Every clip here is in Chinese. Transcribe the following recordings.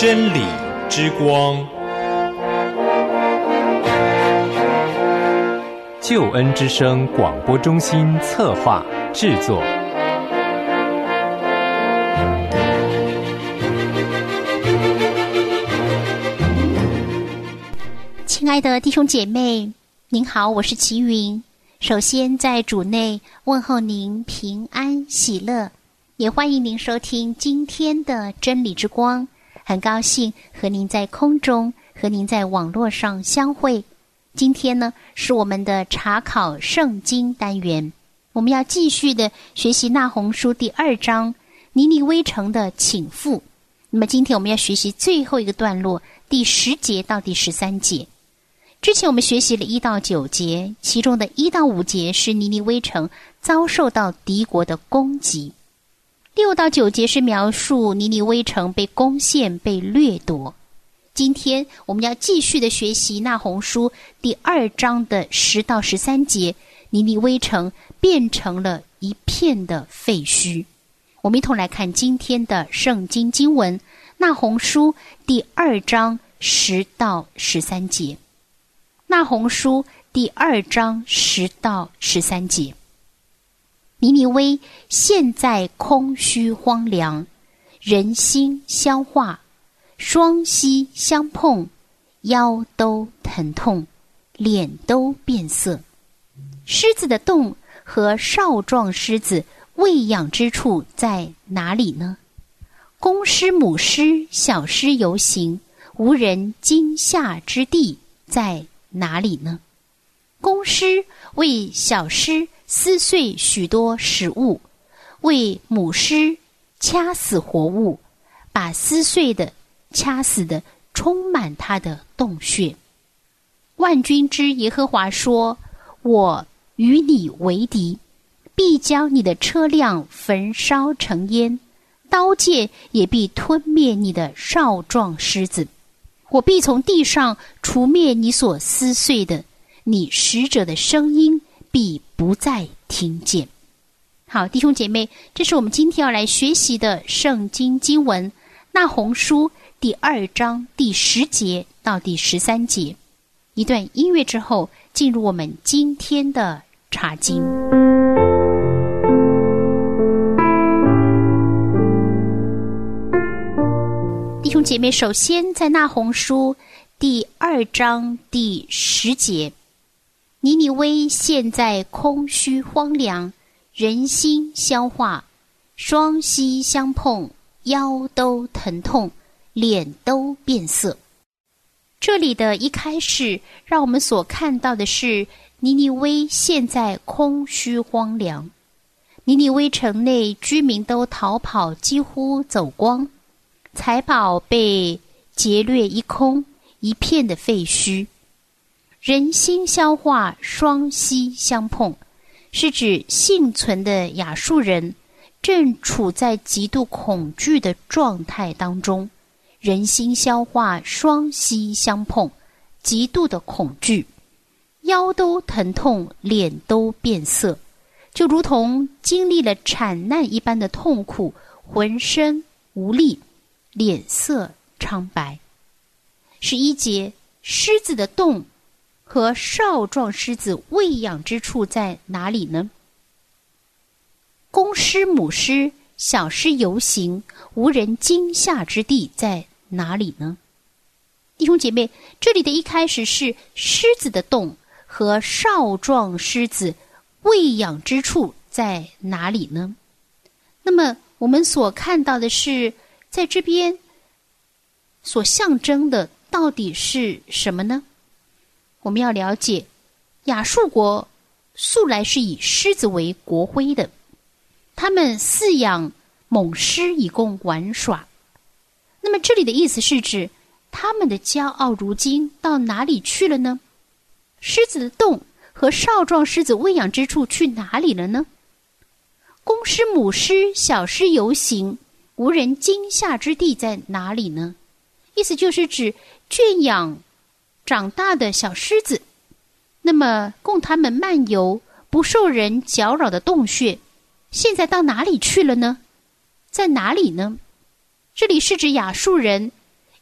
真理之光，救恩之声广播中心策划制作。 亲爱的弟兄姐妹，您好，我是齐云。首先在主内问候您平安喜乐，也欢迎您收听今天的真理之光。很高兴和您在空中，和您在网络上相会。今天呢，是我们的查考圣经单元，我们要继续的学习那鸿书第2章尼尼微城的倾覆。那么今天我们要学习最后一个段落，第10节到第13节。之前我们学习了1到9节，其中的1到5节是尼尼微城遭受到敌国的攻击。6到9节是描述尼尼微城被攻陷、被掠夺。今天我们要继续的学习那鸿书第2章的10到13节，尼尼微城变成了一片的废墟。我们一同来看今天的圣经经文，那鸿书第2章10到13节。那鸿书第2章10到13节。尼尼微现在空虚荒凉，人心消化，双膝相碰，腰都疼痛，脸都变色。狮子的洞和少壮狮子喂养之处在哪里呢？公狮母狮小狮游行，无人惊吓之地在哪里呢？公狮为小狮撕碎许多食物，为母狮掐死活物，把撕碎的、掐死的充满它的洞穴。万军之耶和华说：我与你为敌，必将你的车辆焚烧成烟，刀剑也必吞灭你的少壮狮子。我必从地上除灭你所撕碎的，你使者的声音必不再听见。好，弟兄姐妹，这是我们今天要来学习的圣经经文，那鸿书第2章第10节到第13节。一段音乐之后，进入我们今天的查经。弟兄姐妹，首先在那鸿书第2章第10节，尼尼微现在空虚荒凉，人心消化，双膝相碰，腰都疼痛，脸都变色。这里的一开始让我们所看到的是尼尼微现在空虚荒凉，尼尼微城内居民都逃跑，几乎走光，财宝被劫掠一空，一片的废墟。人心消化，双膝相碰，是指幸存的亚述人正处在极度恐惧的状态当中。人心消化，双膝相碰，极度的恐惧，腰都疼痛，脸都变色，就如同经历了产难一般的痛苦，浑身无力，脸色苍白。11节，狮子的洞和少壮狮子喂养之处在哪里呢？公狮母狮小狮游行，无人惊吓之地在哪里呢？弟兄姐妹，这里的一开始是狮子的洞和少壮狮子喂养之处在哪里呢？那么我们所看到的是，在这边所象征的到底是什么呢？我们要了解，亚述国素来是以狮子为国徽的，他们饲养猛狮以供玩耍。那么这里的意思是指，他们的骄傲如今到哪里去了呢？狮子的洞和少壮狮子喂养之处去哪里了呢？公狮母狮小狮游行，无人惊吓之地在哪里呢？意思就是指圈养长大的小狮子，那么供他们漫游不受人搅扰的洞穴，现在到哪里去了呢？在哪里呢？这里是指亚述人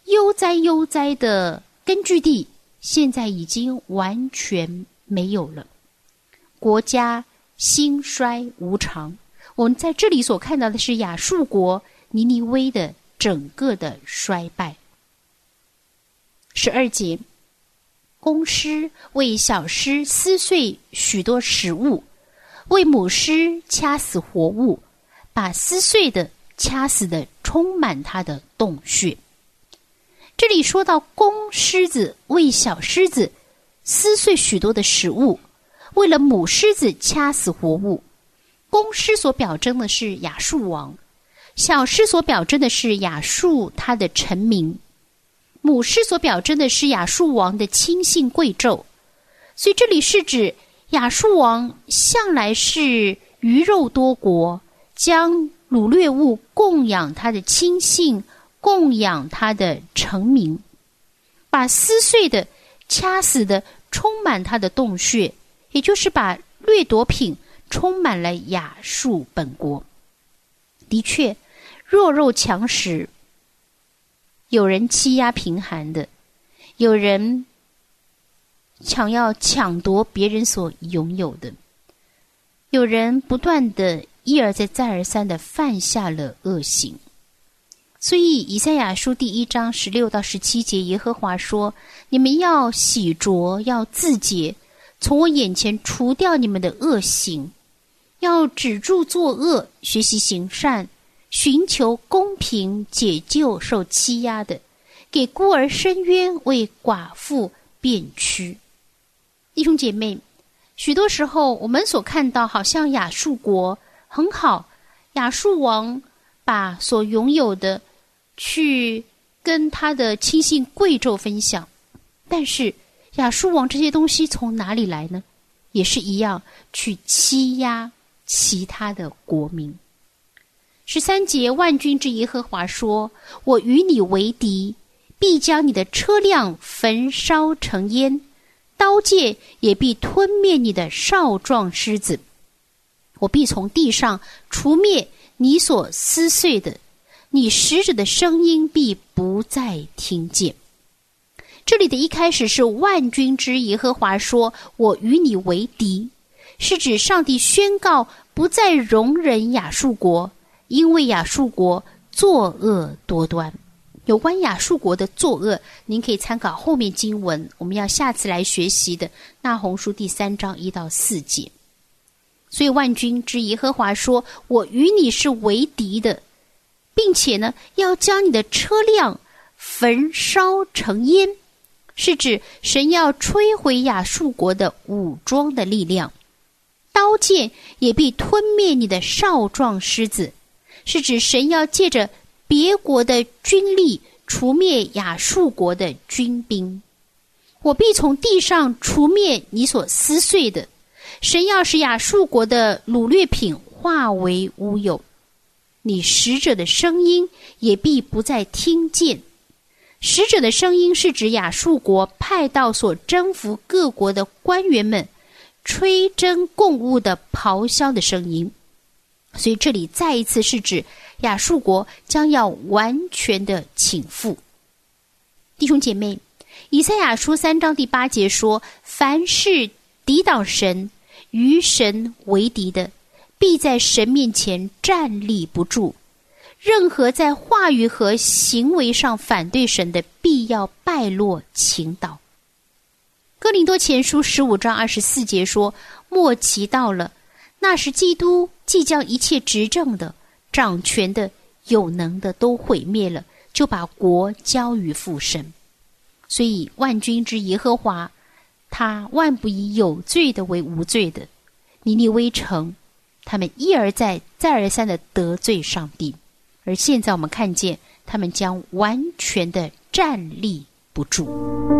悠哉的根据地现在已经完全没有了，国家兴衰无常。我们在这里所看到的是亚述国尼尼微的整个的衰败。12节，公狮为小狮撕碎许多食物，为母狮掐死活物，把撕碎的掐死的充满它的洞穴。这里说到公狮子为小狮子撕碎许多的食物，为了母狮子掐死活物。公狮所表征的是亚述王，小狮所表征的是亚述他的臣民，母狮所表征的是亚述王的亲信贵胄。所以这里是指亚述王向来是鱼肉多国，将掳掠物供养他的亲信，供养他的臣民，把撕碎的掐死的充满他的洞穴，也就是把掠夺品充满了亚述本国。的确，弱肉强食，有人欺压贫寒的，有人想要抢夺别人所拥有的，有人不断的一而再再而三的犯下了恶行。所以以赛亚书第1章16到17节，耶和华说，你们要洗濯，要自洁，从我眼前除掉你们的恶行，要止住作恶，学习行善，寻求公平，解救受欺压的，给孤儿伸冤，为寡妇辩屈。弟兄姐妹，许多时候我们所看到好像亚述国很好，亚述王把所拥有的去跟他的亲信贵胄分享，但是亚述王这些东西从哪里来呢？也是一样去欺压其他的国民。13节，万军之耶和华说，我与你为敌，必将你的车辆焚烧成烟，刀剑也必吞灭你的少壮狮子，我必从地上除灭你所撕碎的，你使者的声音必不再听见。这里的一开始是万军之耶和华说，我与你为敌，是指上帝宣告不再容忍亚述国，因为亚述国作恶多端。有关亚述国的作恶，您可以参考后面经文，我们要下次来学习的那鸿书第3章1到4节。所以万军之耶和华说，我与你是为敌的，并且呢，要将你的车辆焚烧成烟，是指神要摧毁亚述国的武装的力量，刀剑也必吞灭你的少壮狮子，是指神要借着别国的军力除灭亚述国的军兵。我必从地上除灭你所撕碎的，神要使亚述国的掳掠品化为乌有，你使者的声音也必不再听见。使者的声音是指亚述国派到所征服各国的官员们吹征贡物的咆哮的声音。所以这里再一次是指亚述国将要完全的倾覆。弟兄姐妹，以赛亚书3章第8节说，凡是抵挡神与神为敌的，必在神面前站立不住，任何在话语和行为上反对神的，必要败落倾倒。哥林多前书15章24节说，末期到了，那时基督即将一切执政的、掌权的、有能的都毁灭了，就把国交于父神。所以万军之耶和华，他万不以有罪的为无罪的。尼尼微城，他们一而再再而三的得罪上帝，而现在我们看见他们将完全的站立不住。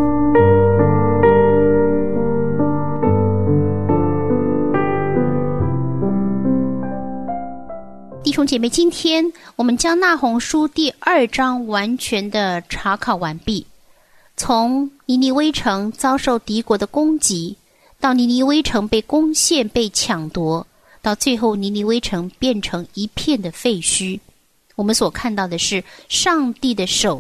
弟兄姐妹，今天我们将那鸿书第2章完全的查考完毕，从尼尼微城遭受敌国的攻击，到尼尼微城被攻陷被抢夺，到最后尼尼微城变成一片的废墟，我们所看到的是上帝的手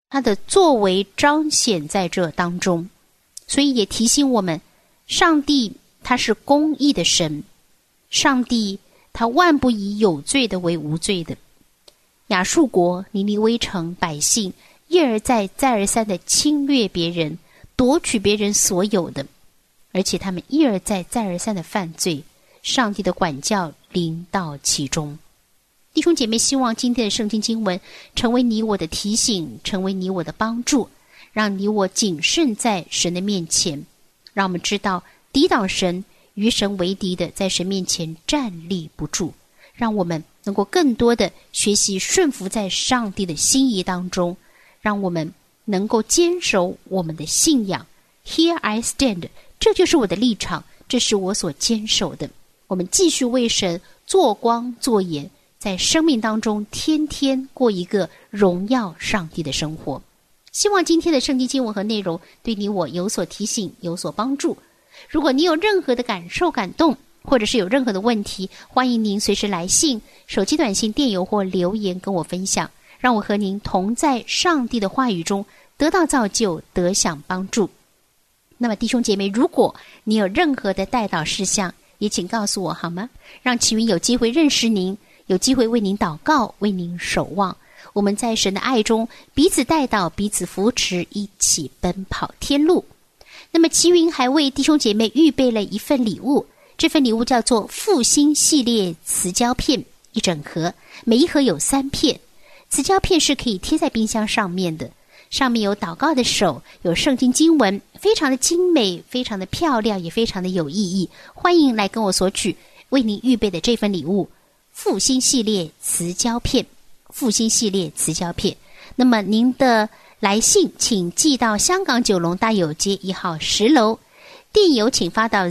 他的作为彰显在这当中。所以也提醒我们，上帝他是公义的神，上帝他万不以有罪的为无罪的。亚述国尼尼微城百姓一而再再而三的侵略别人，夺取别人所有的，而且他们一而再再而三的犯罪，上帝的管教临到其中。弟兄姐妹，希望今天的圣经经文成为你我的提醒，成为你我的帮助，让你我谨慎在神的面前，让我们知道抵挡神与神为敌的在神面前站立不住，让我们能够更多的学习顺服在上帝的心意当中，让我们能够坚守我们的信仰。 Here I stand， 这就是我的立场，这是我所坚守的。我们继续为神做光做盐，在生命当中天天过一个荣耀上帝的生活。希望今天的圣经经文和内容对你我有所提醒，有所帮助。如果你有任何的感受感动，或者是有任何的问题，欢迎您随时来信、手机短信、电邮或留言跟我分享，让我和您同在上帝的话语中得到造就，得享帮助。那么弟兄姐妹，如果你有任何的代祷事项，也请告诉我好吗？让齐云有机会认识您，有机会为您祷告，为您守望。我们在神的爱中彼此代祷，彼此扶持，一起奔跑天路。那么齐云还为弟兄姐妹预备了一份礼物，这份礼物叫做复兴系列磁胶片，一整盒，每一盒有3片。磁胶片是可以贴在冰箱上面的，上面有祷告的手，有圣经经文，非常的精美，非常的漂亮，也非常的有意义。欢迎来跟我索取为您预备的这份礼物，复兴系列磁胶片，复兴系列磁胶片。那么您的来信请寄到香港九龙大有街1号10楼，电邮请发到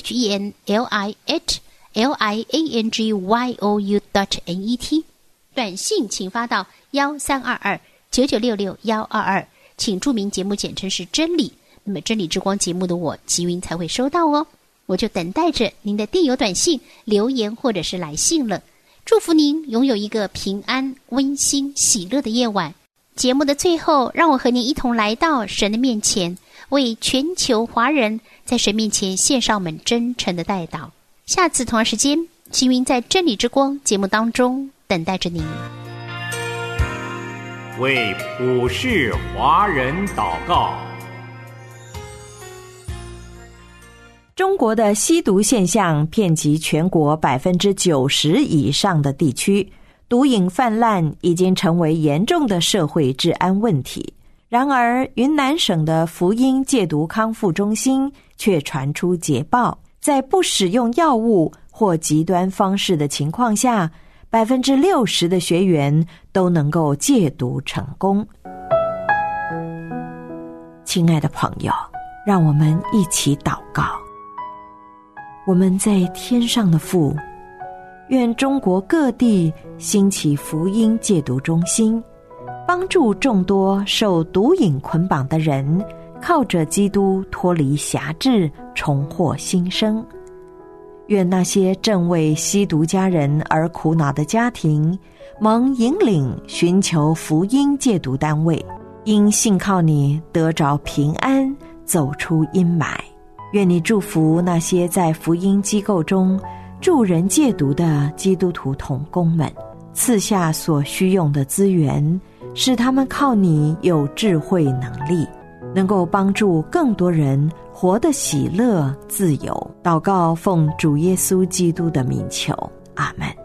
zhenli@liangyou.net， 短信请发到1322-9966-122，请注明节目简称是真理。那么真理之光节目的我齐云才会收到哦，我就等待着您的电邮短信、留言或者是来信了。祝福您拥有一个平安、温馨、喜乐的夜晚。节目的最后，让我和您一同来到神的面前，为全球华人在神面前献上我们真诚的代祷。下次同样时间，齐云在真理之光节目当中等待着您。 为普世华人祷告。 中国的吸毒现象遍及全国90%以上的地区，毒瘾泛滥已经成为严重的社会治安问题。然而，云南省的福音戒毒康复中心却传出捷报，在不使用药物或极端方式的情况下，60%的学员都能够戒毒成功。亲爱的朋友，让我们一起祷告。我们在天上的父，愿中国各地兴起福音戒毒中心，帮助众多受毒瘾捆绑的人靠着基督脱离辖制，重获新生。愿那些正为吸毒家人而苦恼的家庭蒙引领寻求福音戒毒单位，因信靠你得着平安，走出阴霾。愿你祝福那些在福音机构中助人戒毒的基督徒同工们，赐下所需用的资源，使他们靠你有智慧能力，能够帮助更多人活得喜乐自由。祷告奉主耶稣基督的名求，阿们。